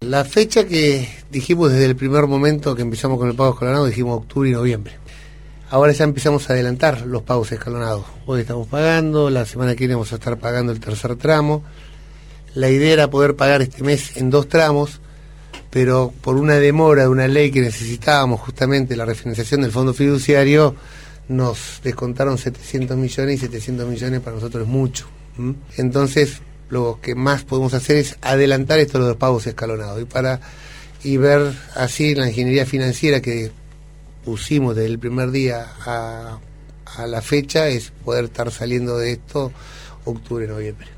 La fecha que dijimos desde el primer momento que empezamos con el pago escalonado, dijimos octubre y noviembre. Ahora ya empezamos a adelantar los pagos escalonados. Hoy estamos pagando, la semana que viene vamos a estar pagando el tercer tramo. La idea era poder pagar este mes en 2 tramos, pero por una demora de una ley que necesitábamos, justamente la refinanciación del fondo fiduciario, nos descontaron 700 millones y 700 millones para nosotros es mucho. Entonces, lo que más podemos hacer es adelantar esto de los pagos escalonados y ver así la ingeniería financiera que pusimos desde el primer día a la fecha, es poder estar saliendo de esto octubre, noviembre.